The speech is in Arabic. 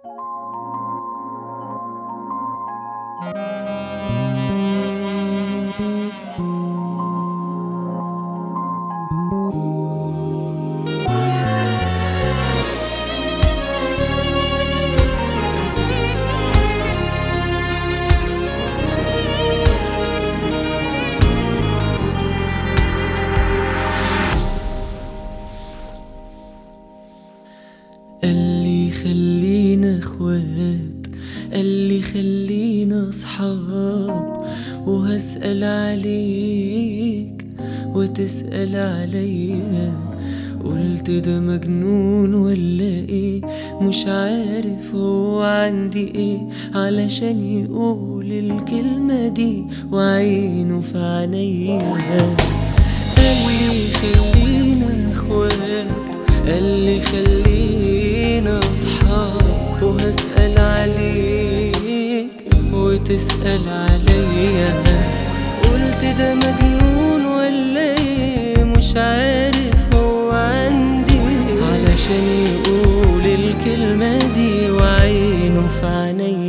قالي خلينا اخوات، قالي خلينا اصحاب، وهسأل عليك وتسأل عليا. قلت ده مجنون ولا ايه، مش عارف هو عندي ايه علشان يقول الكلمة دي وعينه في عينيا. قالي خلينا اخوات، قالي خلينا اصحاب، وهسأل عليك وتسأل عليا. قلت ده مجنون ولا ايه، مش عارف هو عندي علشان يقول الكلمة دي وعينه في عينيا.